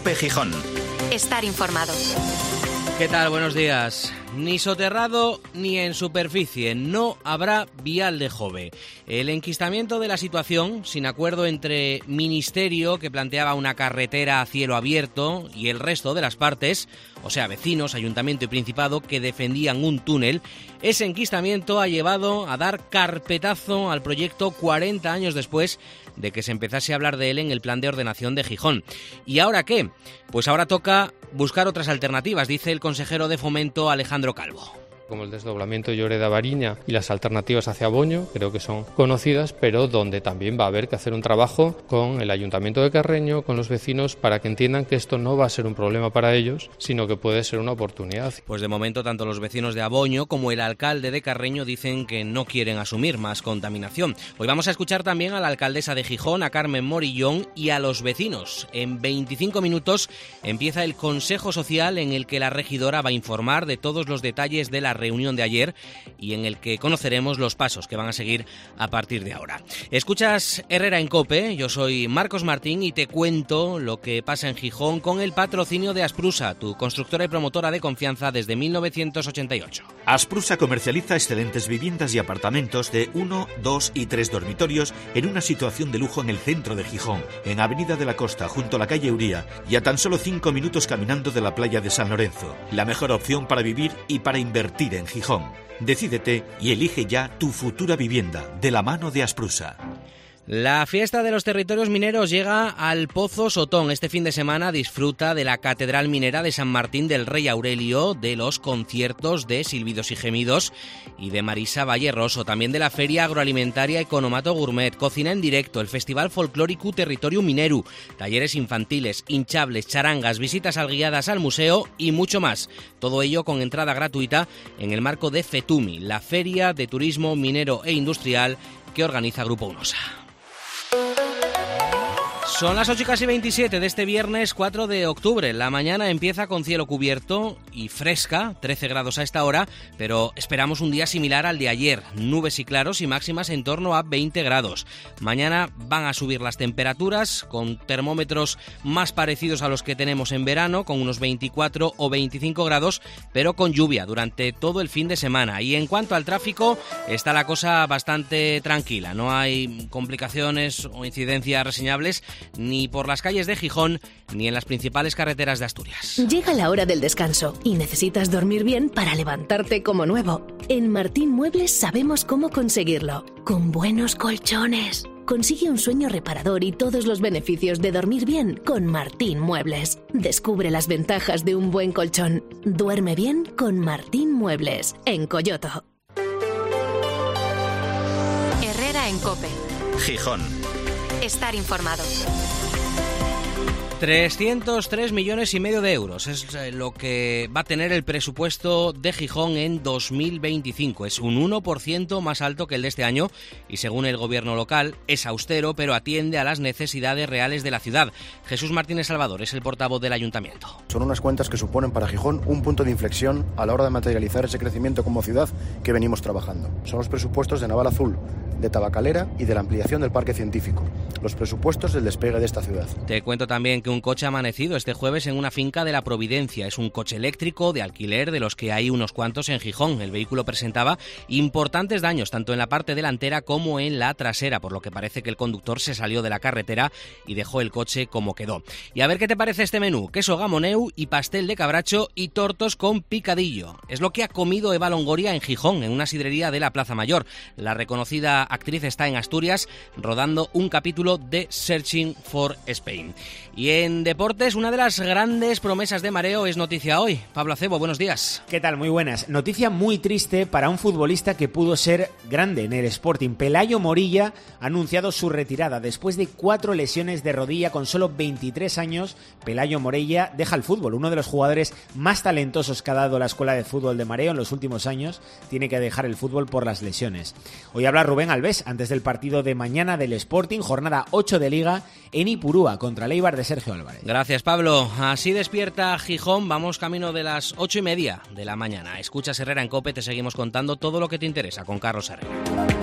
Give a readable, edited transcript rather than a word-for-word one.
COPE Gijón. Estar informado. ¿Qué tal? Buenos días. Ni soterrado ni en superficie, no habrá vial de Jove. El enquistamiento de la situación, sin acuerdo entre Ministerio, que planteaba una carretera a cielo abierto, y el resto de las partes, o sea, vecinos, Ayuntamiento y Principado, que defendían un túnel, ese enquistamiento ha llevado a dar carpetazo al proyecto 40 años después de que se empezase a hablar de él en el Plan de Ordenación de Gijón. ¿Y ahora qué? Pues ahora toca buscar otras alternativas, dice el consejero de Fomento Alejandro Calvo. Como el desdoblamiento Lloreda-Bariña y las alternativas hacia Boño, creo que son conocidas, pero donde también va a haber que hacer un trabajo con el Ayuntamiento de Carreño, con los vecinos, para que entiendan que esto no va a ser un problema para ellos, sino que puede ser una oportunidad. Pues de momento tanto los vecinos de Aboño como el alcalde de Carreño dicen que no quieren asumir más contaminación. Hoy vamos a escuchar también a la alcaldesa de Gijón, a Carmen Morillón, y a los vecinos. En 25 minutos empieza el Consejo Social en el que la regidora va a informar de todos los detalles de la reunión de ayer y en el que conoceremos los pasos que van a seguir a partir de ahora. Escuchas Herrera en COPE, yo soy Marcos Martín y te cuento lo que pasa en Gijón con el patrocinio de Asprusa, tu constructora y promotora de confianza desde 1988. Asprusa comercializa excelentes viviendas y apartamentos de 1, 2 y 3 dormitorios en una situación de lujo en el centro de Gijón, en Avenida de la Costa, junto a la calle Uría, y a tan solo 5 minutos caminando de la playa de San Lorenzo. La mejor opción para vivir y para invertir en Gijón. Decídete y elige ya tu futura vivienda de la mano de Asprusa. La fiesta de los territorios mineros llega al Pozo Sotón. Este fin de semana disfruta de la Catedral Minera de San Martín del Rey Aurelio, de los conciertos de Silbidos y Gemidos y de Marisa Valleroso, también de la Feria Agroalimentaria Economato Gourmet, cocina en directo, el Festival Folclórico Territorio Mineru, talleres infantiles, hinchables, charangas, visitas guiadas al museo y mucho más. Todo ello con entrada gratuita en el marco de FETUMI, la Feria de Turismo Minero e Industrial que organiza Grupo Unosa. Son las 8:27 de este viernes 4 de octubre. La mañana empieza con cielo cubierto y fresca, 13 grados a esta hora, pero esperamos un día similar al de ayer. Nubes y claros y máximas en torno a 20 grados. Mañana van a subir las temperaturas con termómetros más parecidos a los que tenemos en verano, con unos 24 o 25 grados, pero con lluvia durante todo el fin de semana. Y en cuanto al tráfico, está la cosa bastante tranquila. No hay complicaciones o incidencias reseñables ni por las calles de Gijón ni en las principales carreteras de Asturias. Llega la hora del descanso y necesitas dormir bien para levantarte como nuevo. En Martín Muebles sabemos cómo conseguirlo. Con buenos colchones. Consigue un sueño reparador y todos los beneficios de dormir bien con Martín Muebles. Descubre las ventajas de un buen colchón. Duerme bien con Martín Muebles, en Coyoto. Herrera en COPE. Gijón. Estar informado. 303,5 millones de euros es lo que va a tener el presupuesto de Gijón en 2025. Es un 1% más alto que el de este año y, según el gobierno local, es austero, pero atiende a las necesidades reales de la ciudad. Jesús Martínez Salvador es el portavoz del ayuntamiento. Son unas cuentas que suponen para Gijón un punto de inflexión a la hora de materializar ese crecimiento como ciudad que venimos trabajando. Son los presupuestos de Naval Azul, de Tabacalera y de la ampliación del parque científico. Los presupuestos del despegue de esta ciudad. Te cuento también que un coche ha amanecido este jueves en una finca de la Providencia. Es un coche eléctrico de alquiler de los que hay unos cuantos en Gijón. El vehículo presentaba importantes daños tanto en la parte delantera como en la trasera, por lo que parece que el conductor se salió de la carretera y dejó el coche como quedó. Y a ver qué te parece este menú: queso gamoneu y pastel de cabracho y tortos con picadillo. Es lo que ha comido Eva Longoria en Gijón, en una sidrería de la Plaza Mayor. La reconocida actriz está en Asturias rodando un capítulo de Searching for Spain. Y en deportes, una de las grandes promesas de mareo es noticia hoy. Pablo Acebo, buenos días. ¿Qué tal? Muy buenas. Noticia muy triste para un futbolista que pudo ser grande en el Sporting. Pelayo Morilla ha anunciado su retirada. Después de 4 lesiones de rodilla con solo 23 años, Pelayo Morilla deja el fútbol. Uno de los jugadores más talentosos que ha dado la Escuela de Fútbol de Mareo en los últimos años tiene que dejar el fútbol por las lesiones. Hoy habla Rubén Alves antes del partido de mañana del Sporting, jornada 8 de Liga en Ipurúa contra el Eibar de Sergio Álvarez. Gracias, Pablo. Así despierta Gijón. Vamos camino de las 8:30 de la mañana. Escuchas Herrera en COPE, te seguimos contando todo lo que te interesa con Carlos Herrera.